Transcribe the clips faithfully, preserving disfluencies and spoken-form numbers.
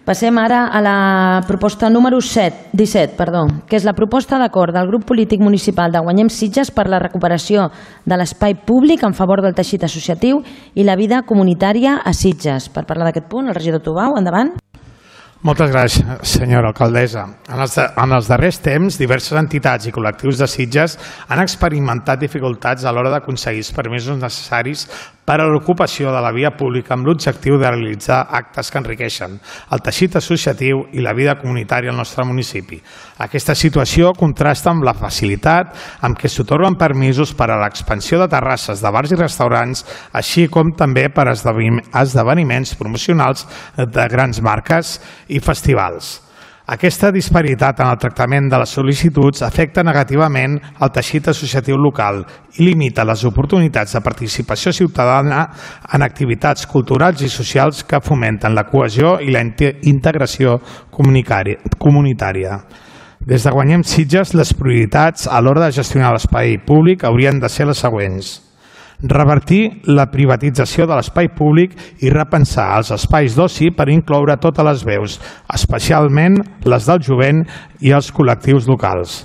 Passem ara a la proposta número disset, que és la proposta d'acord del grup polític municipal de Guanyem Sitges per la recuperació de l'espai públic en favor del teixit associatiu i la vida comunitària a Sitges. Per parlar d'aquest punt, el regidor Tubau, endavant. Moltes gràcies, senyora alcaldessa. En els darrers temps, diverses entitats i col·lectius de Sitges han experimentat dificultats a l'hora d'aconseguir els permisos necessaris per a l'ocupació de la via pública amb l'objectiu de realitzar actes que enriqueixen el teixit associatiu i la vida comunitària al nostre municipi. Aquesta situació contrasta amb la facilitat amb què s'atorguen permisos per a l'expansió de terrasses de bars i restaurants, així com també per a esdeveniments promocionals de grans marques i festivals. Aquesta disparitat en el tractament de les sol·licituds afecta negativament el teixit associatiu local i limita les oportunitats de participació ciutadana en activitats culturals i socials que fomenten la cohesió i la integració comunitària. Des de Guanyem Sitges, les prioritats a l'hora de gestionar l'espai públic haurien de ser les següents. Revertir la privatització de l'espai públic i repensar els espais d'oci per incloure totes les veus, especialment les del jovent i els col·lectius locals.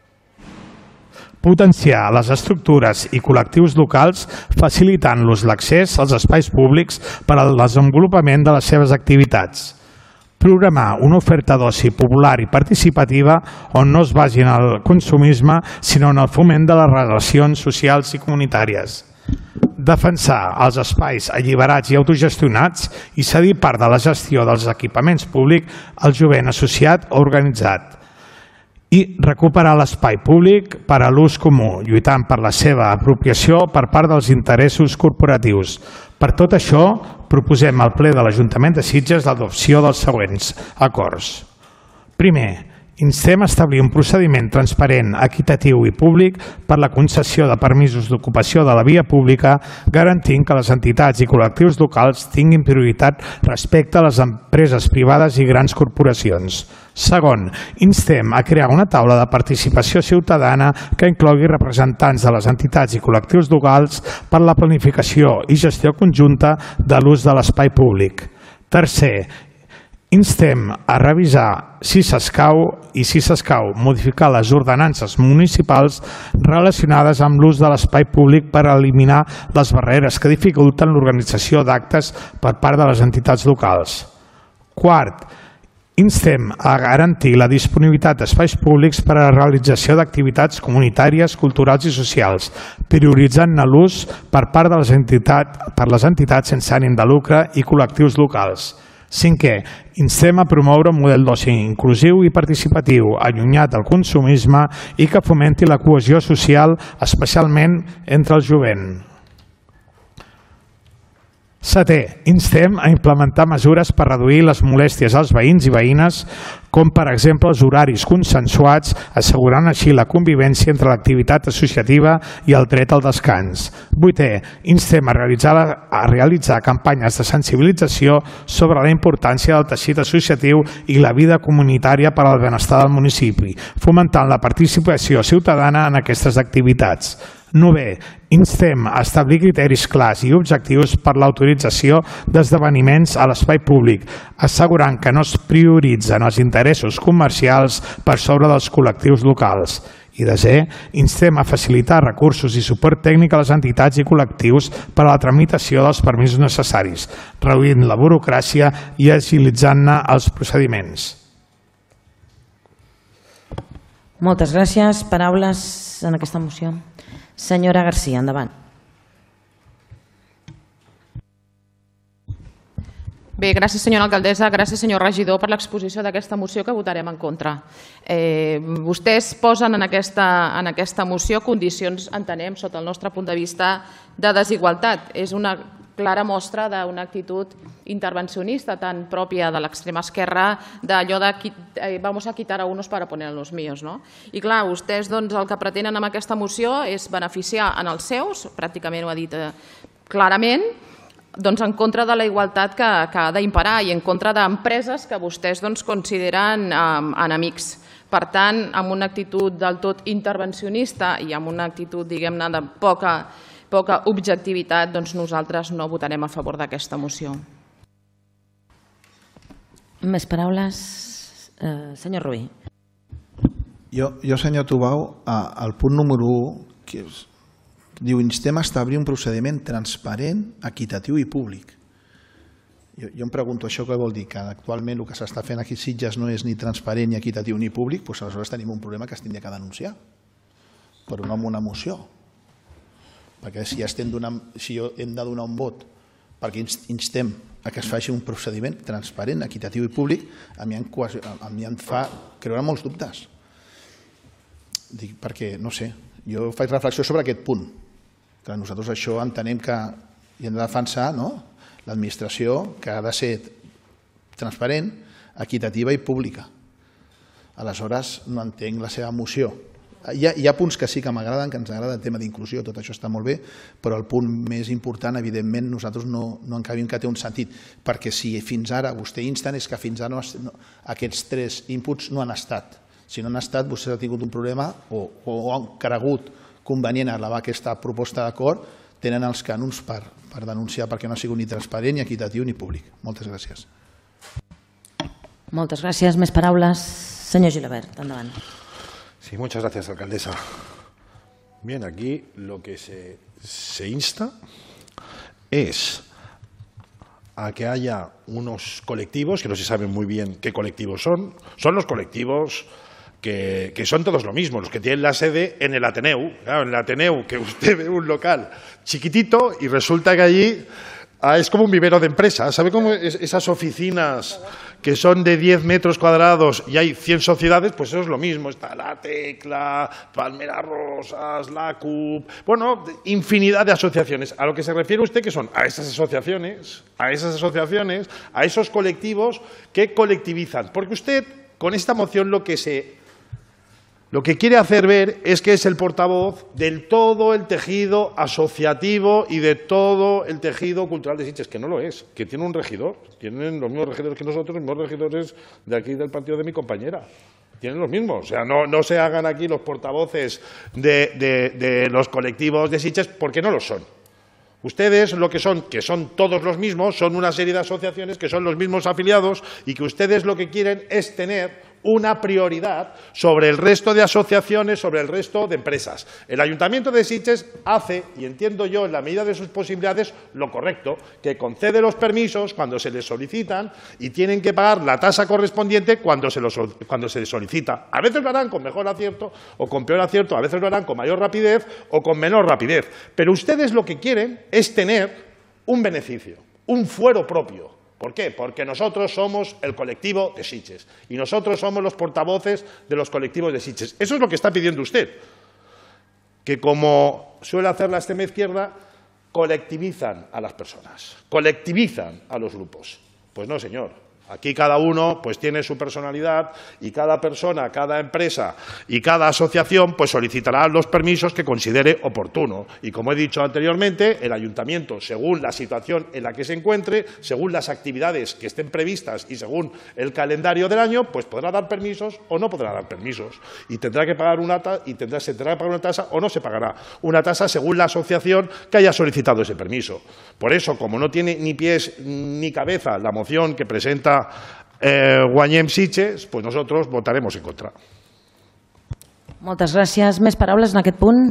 Potenciar les estructures i col·lectius locals facilitant-los l'accés als espais públics per al desenvolupament de les seves activitats. Programar una oferta d'oci popular i participativa on no es basi en el consumisme, sinó en el foment de les relacions socials i comunitàries. Defensar els espais alliberats i autogestionats i cedir part de la gestió dels equipaments públics al jovent associat o organitzat. I recuperar l'espai públic per a l'ús comú, lluitant per la seva apropiació per part dels interessos corporatius. Per tot això, proposem al ple de l'Ajuntament de Sitges l'adopció dels següents acords. Primer, instem a establir un procediment transparent, equitatiu i públic per la concessió de permisos d'ocupació de la via pública, garantint que les entitats i col·lectius locals tinguin prioritat respecte a les empreses privades i grans corporacions. Segon, instem a crear una taula de participació ciutadana que inclogui representants de les entitats i col·lectius locals per la planificació i gestió conjunta de l'ús de l'espai públic. Tercer, instem a revisar, si s'escau i si s'escau, modificar les ordenances municipals relacionades amb l'ús de l'espai públic per eliminar les barreres que dificulten l'organització d'actes per part de les entitats locals. Quart, instem a garantir la disponibilitat d'espais públics per a la realització d'activitats comunitàries, culturals i socials, prioritzant l'ús per part de les entitats, per les entitats sense ànim de lucre i col·lectius locals. Cinquè, instem a promoure un model d'oci inclusiu i participatiu, allunyat del consumisme i que fomenti la cohesió social, especialment entre el jovent. Setè, instem a implementar mesures per reduir les molèsties als veïns i veïnes, com per exemple els horaris consensuats, assegurant així la convivència entre l'activitat associativa i el dret al descans. Vuitè, instem a realitzar, a realitzar campanyes de sensibilització sobre la importància del teixit associatiu i la vida comunitària per al benestar del municipi, fomentant la participació ciutadana en aquestes activitats. Novè, instem a establir criteris clars i objectius per l'autorització d'esdeveniments a l'espai públic, assegurant que no es prioritzen els interessos comercials per sobre dels col·lectius locals. I desè, instem a facilitar recursos i suport tècnic a les entitats i col·lectius per a la tramitació dels permisos necessaris, reduint la burocràcia i agilitzant-ne els procediments. Moltes gràcies. Paraules en aquesta moció. Senyora Garcia, endavant. Bé, gràcies senyora alcaldessa, gràcies senyor regidor per l'exposició d'aquesta moció que votarem en contra. Eh, vostès posen en aquesta, en aquesta moció condicions, entenem, sota el nostre punt de vista, de desigualtat. És una clara mostra d'una actitud intervencionista tan pròpia de l'extrema esquerra, d'allò de eh, vamos a quitar a unos para poner a los míos. No? I clar, vostès doncs, el que pretenen amb aquesta moció és beneficiar en els seus, pràcticament ho ha dit eh, clarament, doncs, en contra de la igualtat que, que ha d'imperar i en contra d'empreses que vostès doncs, consideren eh, enemics. Per tant, amb una actitud del tot intervencionista i amb una actitud, diguem-ne, de poca poca objectivitat, doncs nosaltres no votarem a favor d'aquesta moció. Més paraules? Senyor Rubí. Jo, senyor Tubau, al punt número u, que diu instem a establir un procediment transparent, equitatiu i públic. Jo em pregunto això què vol dir, que actualment el que s'està fent aquí a Sitges no és ni transparent, ni equitatiu, ni públic, doncs aleshores tenim un problema que es tindria que denunciar, però no amb una moció. Perquè si hem de donar un vot perquè instem a que es faci un procediment transparent, equitatiu i públic, a mi em fa creure molts dubtes. Dic perquè, no sé, jo faig reflexió sobre aquest punt, que nosaltres això entenem que hi hem de defensar l'administració, que ha de ser transparent, equitativa i pública. Aleshores, no entenc la seva moció. Hi ha punts que sí que m'agraden, que ens agrada el tema d'inclusió, tot això està molt bé, però el punt més important, evidentment, nosaltres no encabim que té un sentit, perquè si fins ara vostè insten és que fins ara aquests tres inputs no han estat. Si no han estat, vostè ha tingut un problema o han cregut convenient elevar aquesta proposta d'acord, tenen els cànons per denunciar perquè no ha sigut ni transparent, ni equitatiu, ni públic. Moltes gràcies. Moltes gràcies. Més paraules? Senyor Gilabert, endavant. Sí, muchas gracias, alcaldesa. Bien, aquí lo que se, se insta es a que haya unos colectivos, que no se sabe muy bien qué colectivos son, son los colectivos que, que son todos lo mismo, los que tienen la sede en el Ateneu. Claro, en el Ateneu, que usted ve un local chiquitito y resulta que allí ah, es como un vivero de empresas. ¿Sabe cómo es, esas oficinas que son de diez metros cuadrados y hay cien sociedades? Pues eso es lo mismo. Está La Tecla, Palmeras Rosas, la C U P, bueno, infinidad de asociaciones. A lo que se refiere usted, que son a esas asociaciones, a esas asociaciones, a esos colectivos que colectivizan. Porque usted, con esta moción, lo que se... Lo que quiere hacer ver es que es el portavoz del todo el tejido asociativo y de todo el tejido cultural de Sitges, que no lo es, que tiene un regidor, tienen los mismos regidores que nosotros, los mismos regidores de aquí del partido de mi compañera. Tienen los mismos, o sea, no, no se hagan aquí los portavoces de, de, de los colectivos de Sitges porque no lo son. Ustedes lo que son, que son todos los mismos, son una serie de asociaciones que son los mismos afiliados y que ustedes lo que quieren es tener una prioridad sobre el resto de asociaciones, sobre el resto de empresas. El Ayuntamiento de Sitges hace, y entiendo yo en la medida de sus posibilidades, lo correcto, que concede los permisos cuando se les solicitan y tienen que pagar la tasa correspondiente cuando se, los, cuando se les solicita. A veces lo harán con mejor acierto o con peor acierto, a veces lo harán con mayor rapidez o con menor rapidez. Pero ustedes lo que quieren es tener un beneficio, un fuero propio. ¿Por qué? Porque nosotros somos el colectivo de Sitges y nosotros somos los portavoces de los colectivos de Sitges. Eso es lo que está pidiendo usted, que como suele hacer la extrema izquierda, colectivizan a las personas, colectivizan a los grupos. Pues no, señor. Aquí cada uno pues tiene su personalidad y cada persona, cada empresa y cada asociación pues solicitará los permisos que considere oportuno. Y como he dicho anteriormente, el ayuntamiento, según la situación en la que se encuentre, según las actividades que estén previstas y según el calendario del año, pues podrá dar permisos o no podrá dar permisos. Y tendrá que pagar una tasa, y tendrá, se tendrá que pagar una tasa o no se pagará una tasa según la asociación que haya solicitado ese permiso. Por eso, como no tiene ni pies ni cabeza la moción que presenta Eh, Guanyem Sitges, pues nosotros votaremos en contra. Moltes gràcies. Més paraules en aquest punt?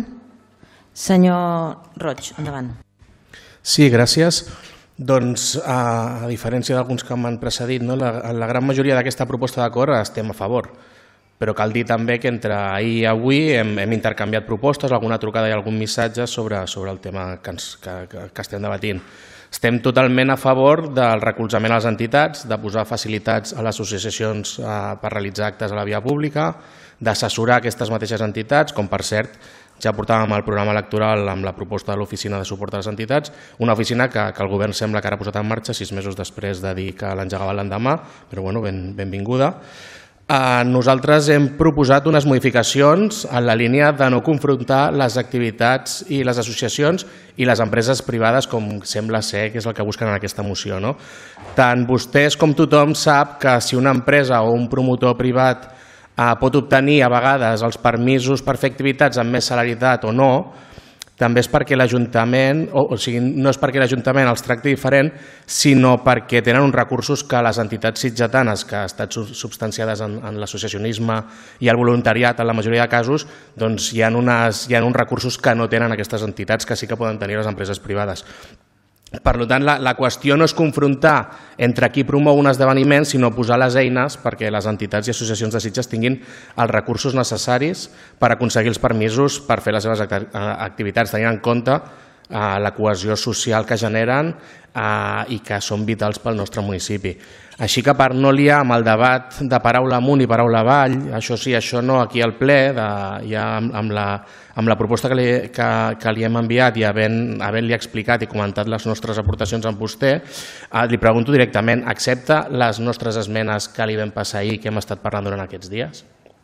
Senyor Roig, endavant. Sí, gràcies. Doncs, a, a diferència d'alguns que m'han precedit, no, la, la gran majoria d'aquesta proposta d'acord estem a favor. Però cal dir també que entre ahir i avui hem, hem intercanviat propostes, alguna trucada i algun missatge sobre, sobre el tema que, ens, que, que, que estem debatint. Estem totalment a favor del recolzament a les entitats, de posar facilitats a les associacions per realitzar actes a la via pública, d'assessorar aquestes mateixes entitats, com per cert ja portàvem el programa electoral amb la proposta de l'Oficina de Suport a les Entitats, una oficina que, que el govern sembla que ara ha posat en marxa sis mesos després de dir que l'engegava l'endemà, però bueno, ben, benvinguda. Eh, nosaltres hem proposat unes modificacions en la línia de no confrontar les activitats i les associacions i les empreses privades, com sembla ser que és el que busquen en aquesta moció. No? Tant vostès com tothom sap que si una empresa o un promotor privat eh, pot obtenir a vegades els permisos per fer activitats amb més celeritat o no, també és perquè l'Ajuntament, o, o sigui, no és perquè l'Ajuntament els tracti diferent, sinó perquè tenen uns recursos que les entitats sitgetanes, que han estat substanciades en, en l'associacionisme i el voluntariat, en la majoria de casos, doncs hi ha, unes, hi ha uns recursos que no tenen aquestes entitats, que sí que poden tenir les empreses privades. Per tant, la, la qüestió no és confrontar entre qui promou un esdeveniment, sinó posar les eines perquè les entitats i associacions de Sitges tinguin els recursos necessaris per aconseguir els permisos per fer les seves activitats, tenint en compte eh, la cohesió social que generen eh, i que són vitals pel nostre municipi. Així que per no liar amb el debat de paraula amunt i paraula avall, això sí, això no, aquí al ple, de, ja amb, amb, la, amb la proposta que li, que, que li hem enviat i havent-li havent explicat i comentat les nostres aportacions amb vostè, eh, li pregunto directament, accepta les nostres esmenes que li vam passar ahir i que hem estat parlant durant aquests dies?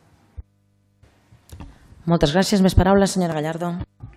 Moltes gràcies. Més paraules, senyora Gallardo.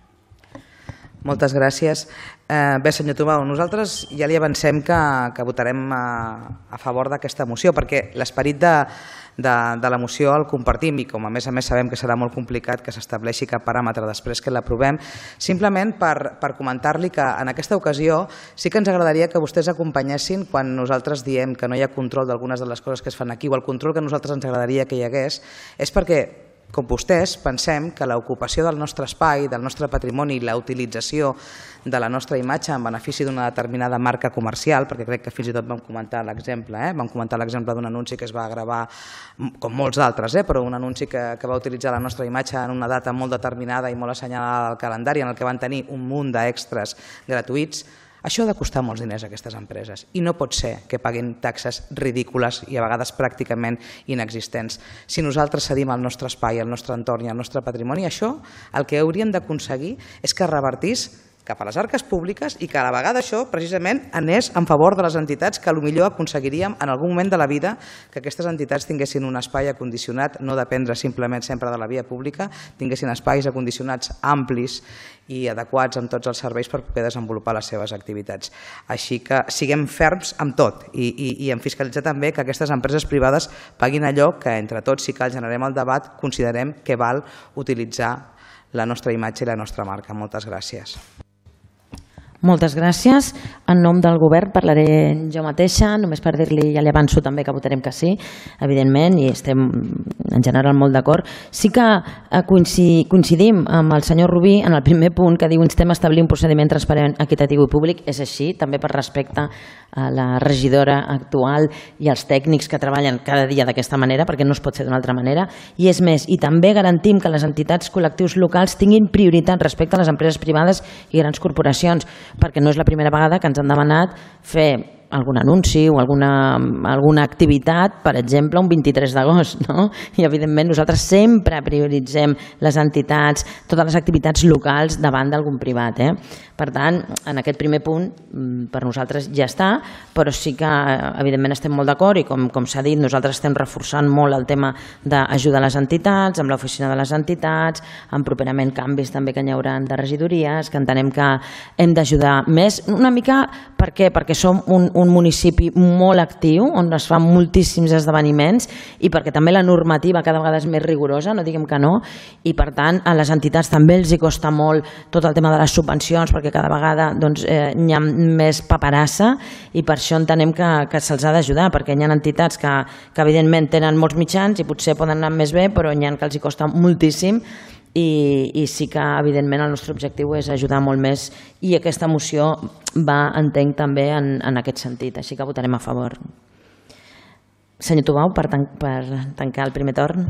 Moltes gràcies. Eh, bé, senyor Tomau, nosaltres ja li avancem que, que votarem a, a favor d'aquesta moció, perquè l'esperit de, de, de la moció el compartim i com a més a més sabem que serà molt complicat que s'estableixi cap paràmetre després que l'aprovem, simplement per, per comentar-li que en aquesta ocasió sí que ens agradaria que vostès acompanyessin quan nosaltres diem que no hi ha control d'algunes de les coses que es fan aquí o el control que a nosaltres ens agradaria que hi hagués, és perquè com vostès, pensem que l'ocupació del nostre espai, del nostre patrimoni i la utilització de la nostra imatge en benefici d'una determinada marca comercial, perquè crec que fins i tot vam comentar l'exemple, eh? vam comentar l'exemple d'un anunci que es va gravar, com molts d'altres, eh? però un anunci que, que va utilitzar la nostra imatge en una data molt determinada i molt assenyalada al calendari, en el que van tenir un munt d'extras gratuïts. Això ha de costar molts diners a aquestes empreses i no pot ser que paguin taxes ridícules i a vegades pràcticament inexistents. Si nosaltres cedim el nostre espai, el nostre entorn i el nostre patrimoni, això el que hauríem d'aconseguir és que revertís cap a les arques públiques i que a la vegada això precisament anés en favor de les entitats que potser aconseguiríem en algun moment de la vida que aquestes entitats tinguessin un espai acondicionat, no dependre simplement sempre de la via pública, tinguessin espais acondicionats amplis i adequats amb tots els serveis per poder desenvolupar les seves activitats. Així que siguem ferms amb tot i, i, i en fiscalitzar també que aquestes empreses privades paguin allò que entre tots, si cal generem el debat, considerem que val utilitzar la nostra imatge i la nostra marca. Moltes gràcies. Moltes gràcies. En nom del govern parlaré jo mateixa, només per dir-li, ja li avanço també que votarem que sí, evidentment, i estem en general molt d'acord. Sí que coincidim amb el senyor Rubí en el primer punt que diu instem a establir un procediment transparent, equitatiu i públic. És així, també per respecte a la regidora actual i als tècnics que treballen cada dia d'aquesta manera, perquè no es pot fer d'una altra manera. I és més, i també garantim que les entitats col·lectius locals tinguin prioritat respecte a les empreses privades i grans corporacions, perquè no és la primera vegada que ens han demanat fer algun anunci o alguna, alguna activitat, per exemple, un vint-i-tres d'agost, no? I evidentment nosaltres sempre prioritzem les entitats, totes les activitats locals davant d'algun privat. Eh? Per tant, en aquest primer punt, per nosaltres ja està, però sí que evidentment estem molt d'acord i com, com s'ha dit, nosaltres estem reforçant molt el tema d'ajudar les entitats, amb l'oficina de les entitats, amb properament canvis també que n'hi haurà de regidories, que entenem que hem d'ajudar més, una mica, per què? Perquè som un, un municipi molt actiu, on es fan moltíssims esdeveniments i perquè també la normativa cada vegada és més rigorosa, no diguem que no, i per tant a les entitats també els hi costa molt tot el tema de les subvencions, perquè cada vegada doncs, eh, hi ha més paperassa i per això entenem que, que se'ls ha d'ajudar, perquè hi ha entitats que, que evidentment tenen molts mitjans i potser poden anar més bé, però hi ha que els hi costa moltíssim. I, i sí que evidentment el nostre objectiu és ajudar molt més i aquesta moció va, entenc, també en, en aquest sentit, així que votarem a favor. Senyor Tubau, per, tan, per tancar el primer torn.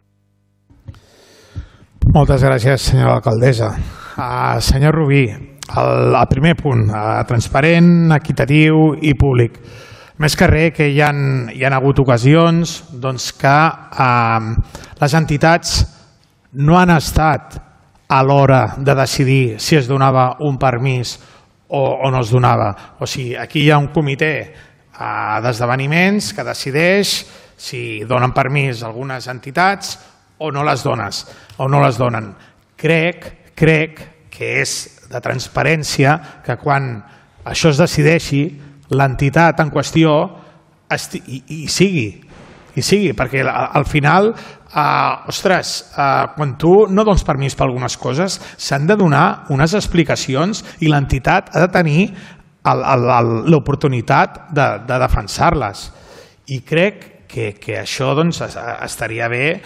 Moltes gràcies, senyora alcaldessa. Uh, senyor Rubí, el, el primer punt, uh, transparent, equitatiu i públic. Més que res que hi ha, hi ha hagut ocasions doncs, que uh, les entitats no han estat a l'hora de decidir si es donava un permís o, o no es donava. O sigui, aquí hi ha un comitè eh, d'esdeveniments que decideix si donen permís a algunes entitats o no les dones, o no les donen. Crec, crec que és de transparència que quan això es decideixi, l'entitat en qüestió esti i, i sigui i sigui, perquè al final, ostres, quan tu no dones permís per algunes coses, s'han de donar unes explicacions i l'entitat ha de tenir l'oportunitat de defensar-les. I crec que això estaria bé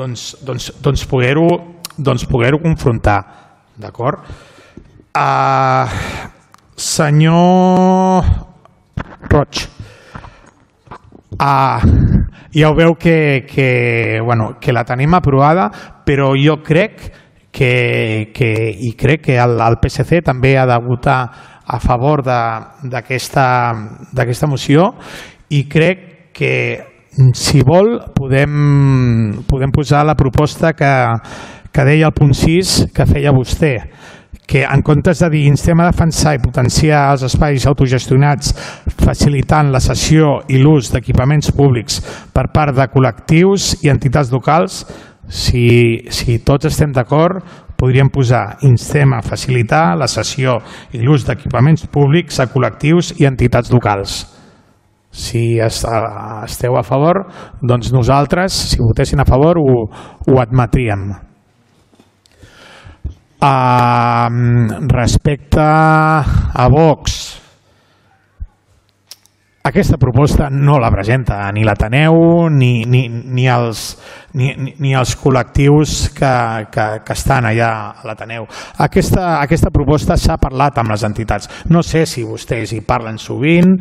poder-ho confrontar. D'acord? Senyor Roig, ja ho veu que la tenim aprovada, però jo crec i crec que el P S C també ha de votar a favor d'aquesta moció i crec que, si vol, podem posar la proposta que deia el punt sis que feia vostè, que en comptes de dir instem a defensar i potenciar els espais autogestionats facilitant la cessió i l'ús d'equipaments públics per part de col·lectius i entitats locals, si tots estem d'acord, podríem posar instem a facilitar la cessió i l'ús d'equipaments públics a col·lectius i entitats locals. Si esteu a favor, doncs nosaltres, si votessin a favor, ho admetríem. Respecte a Vox, aquesta proposta no la presenta ni l'Ateneu ni els col·lectius que estan allà a l'Ateneu. Aquesta proposta s'ha parlat amb les entitats. No sé si vostès hi parlen sovint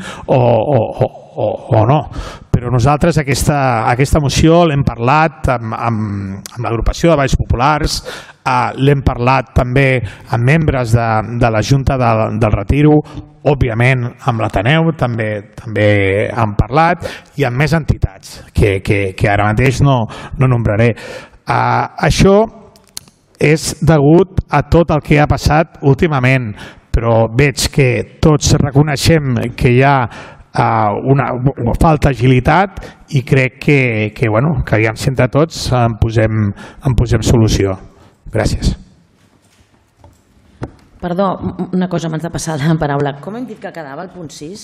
o no, però nosaltres aquesta moció l'hem parlat amb l'agrupació de Valls Populars, l'hem parlat també amb membres de la Junta del Retiro, òbviament amb l'Ateneu també han parlat i amb més entitats que ara mateix no nombraré. Això és degut a tot el que ha passat últimament, però veig que tots reconeixem que hi ha una falta d'agilitat i crec que aviam si entre tots en posem solució. Gràcies. Perdó, una cosa abans de passar la paraula. Com hem dit que quedava el punt sis?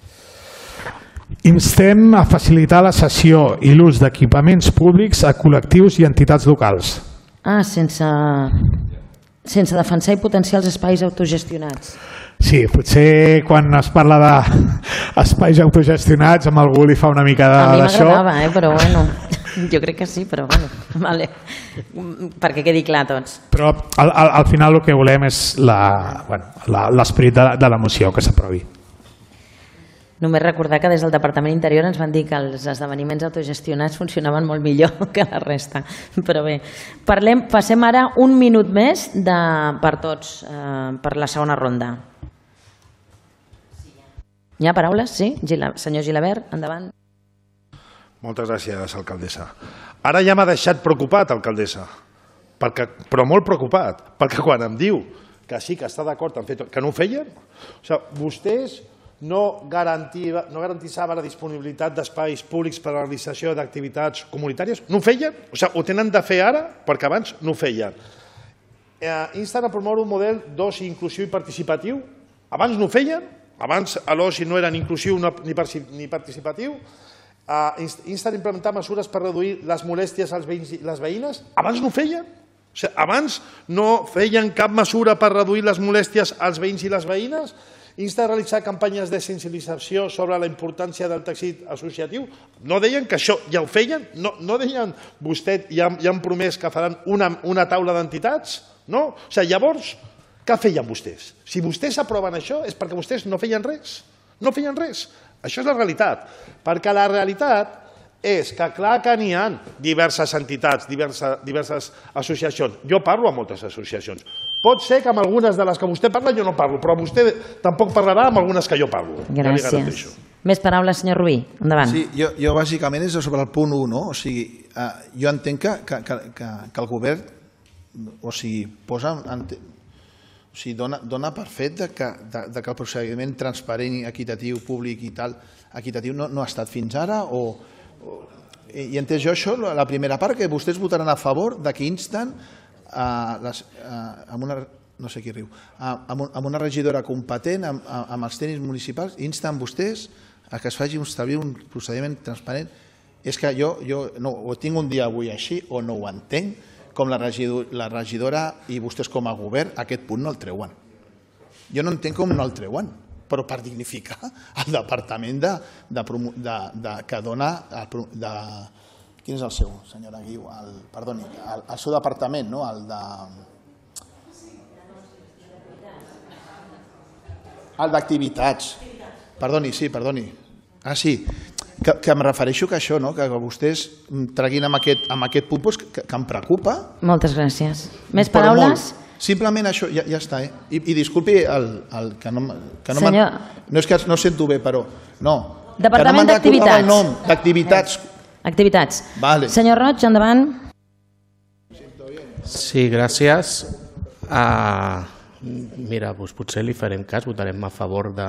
Instem a facilitar la cessió i l'ús d'equipaments públics a col·lectius i entitats locals. Ah, sense sense defensar i potenciar els espais autogestionats. Sí, potser quan es parla d'espais autogestionats amb algú li fa una mica d'això. A mi m'agradava, però bueno, jo crec que sí, però bueno, vale. Perquè quedi clar tots. Però al final el que volem és l'esperit de la moció, que s'aprovi. Només recordar que des del Departament d'Interior ens van dir que els esdeveniments autogestionats funcionaven molt millor que la resta. Però bé, passem ara un minut més per tots, per la segona ronda. Hi ha paraules? Sí? Senyor Gilabert, endavant. Moltes gràcies, alcaldessa. Ara ja m'ha deixat preocupat, alcaldessa, però molt preocupat, perquè quan em diu que sí, que està d'acord en fer tot, que no ho feien, vostès no garantissava la disponibilitat d'espais públics per a la realització d'activitats comunitàries, no ho feien? O sigui, ho tenen de fer ara perquè abans no ho feien. Insten a promoure un model d'oci inclusiu i participatiu, abans no ho feien? Abans l'oci no era ni inclusiu ni participatiu? Insten a implementar mesures per reduir les molèsties als veïns i les veïnes? Abans no ho feien? O sigui, abans no feien cap mesura per reduir les molèsties als veïns i les veïnes? Insta a realitzar campanyes de sensibilització sobre la importància del teixit associatiu. No deien que això ja ho feien? No deien vostè ja han promès que faran una taula d'entitats? No? O sigui, llavors, què feien vostès? Si vostès aproven això és perquè vostès no feien res. No feien res. Això és la realitat. Perquè la realitat és que clar que n'hi ha diverses entitats, diverses associacions. Jo parlo amb moltes associacions. Pot ser que amb algunes de les que vostè parla jo no parlo, però vostè tampoc parlarà amb algunes que jo parlo. Gràcies. Més paraules, senyor Rubí. Endavant. Sí, jo bàsicament és sobre el punt u, no? O sigui, jo entenc que el govern, o sigui, posa, o sigui, dona per fet que el procediment transparent i equitatiu, públic i tal, equitatiu no ha estat fins ara o... I entès jo això, la primera part, que vostès votaran a favor que insten amb una, no sé qui riu, amb una regidora competent, amb els tècnics municipals, insten vostès a que es faci establir un procediment transparent És que jo, jo no, ho tinc un dia avui així o no ho entenc, com la, regidor, la regidora i vostès com a govern aquest punt no el treuen. Jo no entenc com no el treuen, però per dignificar el departament de, de, de, de, que dona... El, de, quin és el seu, senyora Guiu? El, perdoni, el, el seu departament, no? El de... El d'activitats. Perdoni, sí, perdoni. Ah, sí. Que, que em refereixo que això, no? Que vostès treguin amb aquest, amb aquest punt doncs, que, que em preocupa. Moltes gràcies. Més paraules? Simplement això, ja, ja està. Eh? I, I disculpi el, el que no, que no, Senyor... no és que no sento bé, però no. Departament no d'Activitats. D'activitats. Activitats. Vale. Senyor Roig, endavant. Sí, gràcies. Uh, mira, doncs potser li farem cas, votarem a favor de...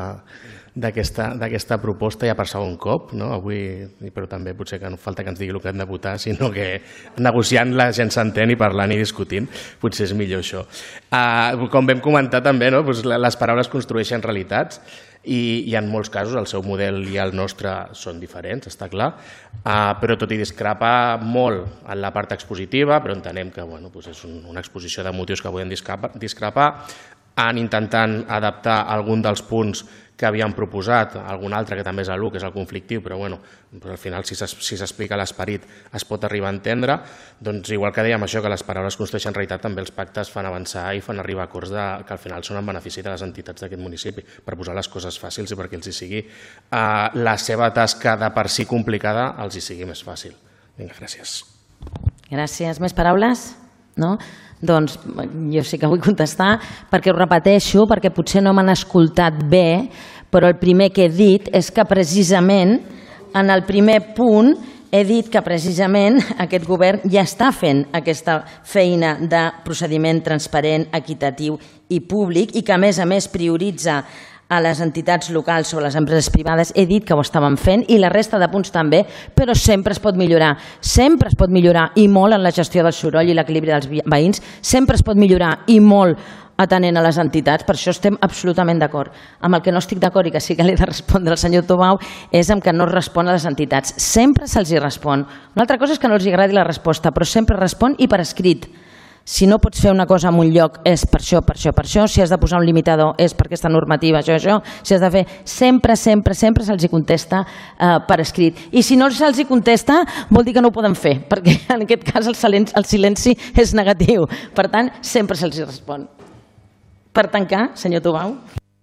d'aquesta proposta ja per segon cop, no? Avui, però també potser que no falta que ens digui el que hem de votar, sinó que negociant la gent s'entén i parlant i discutint, potser és millor això. Uh, com vam comentar també, no? Pues les paraules construeixen realitats i, i en molts casos el seu model i el nostre són diferents, està clar, uh, però tot i discrepa molt en la part expositiva, però entenem que bueno, pues és un, una exposició de motius que podem discrepar, en intentant adaptar algun dels punts que havíem proposat, algun altre que també és l'u, que és el conflictiu, però bueno, al final si s'explica l'esperit es pot arribar a entendre, doncs igual que dèiem això, que les paraules construeixen realitat, també els pactes fan avançar i fan arribar a acords de, que al final són en benefici de les entitats d'aquest municipi, per posar les coses fàcils i perquè els hi sigui eh, la seva tasca de per si complicada els hi sigui més fàcil. Vinga, gràcies. Gràcies. Més paraules? No? Doncs jo sí que vull contestar perquè ho repeteixo, perquè potser no m'han escoltat bé, però el primer que he dit és que precisament en el primer punt he dit que precisament aquest govern ja està fent aquesta feina de procediment transparent, equitatiu i públic i que a més a més prioritza a les entitats locals o a les empreses privades. He dit que ho estàvem fent i la resta de punts també, però sempre es pot millorar. Sempre es pot millorar i molt en la gestió del soroll i l'equilibri dels veïns. Sempre es pot millorar i molt atenent a les entitats. Per això estem absolutament d'acord. Amb el que no estic d'acord i que sí que li he de respondre al senyor Tubau és amb que no es respon a les entitats. Sempre se'ls hi respon. Una altra cosa és que no els agradi la resposta, però sempre respon i per escrit. Si no pots fer una cosa en un lloc és per això, per això, per això. Si has de posar un limitador és per aquesta normativa, això, això. Si has de fer... Sempre, sempre, sempre se'ls hi contesta eh, per escrit. I si no se'ls hi contesta vol dir que no ho poden fer, perquè en aquest cas el silenci, el silenci és negatiu. Per tant, sempre se'ls hi respon. Per tancar, senyor Tubau.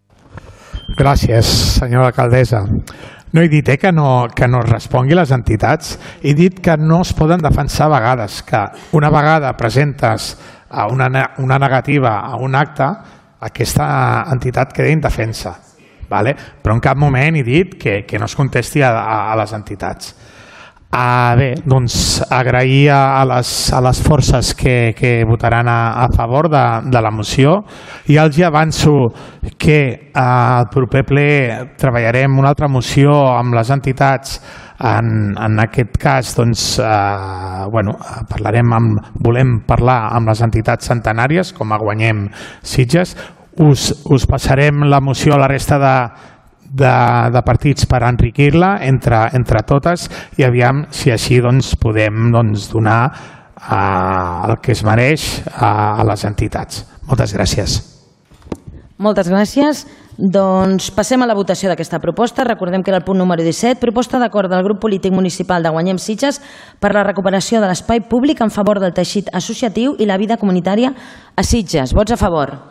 Gràcies, senyora alcaldessa. No he dit eh, que, no, que no es respongui a les entitats, he dit que no es poden defensar a vegades, que una vegada presentes una, una negativa a un acte, aquesta entitat queda indefensa. Vale? Però en cap moment he dit que, que no es contesti a, a, a les entitats. Ah, bé, doncs agrair a les, a les forces que, que votaran a, a favor de, de la moció i els ja avanço que al proper ple treballarem una altra moció amb les entitats. En, en aquest cas doncs, eh, bueno, parlarem amb, volem parlar amb les entitats centenàries com a Guanyem Sitges. Us, us passarem la moció a la resta de De, de partits per enriquir-la entre, entre totes i aviam si així doncs, podem doncs, donar eh, el que es mereix a, a les entitats. Moltes gràcies. Moltes gràcies. Doncs passem a la votació d'aquesta proposta. Recordem que era el punt número disset, proposta d'acord del grup polític municipal de Guanyem Sitges per la recuperació de l'espai públic en favor del teixit associatiu i la vida comunitària a Sitges. Vots a favor.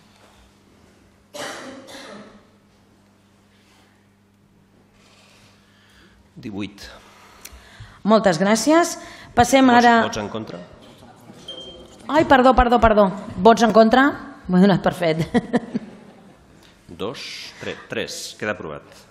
divuit. Moltes gràcies. Passem ara... Vots en contra? Ai, perdó, perdó, perdó. Vots en contra? M'ho he donat per fet. Dos, tres, tres. Queda aprovat.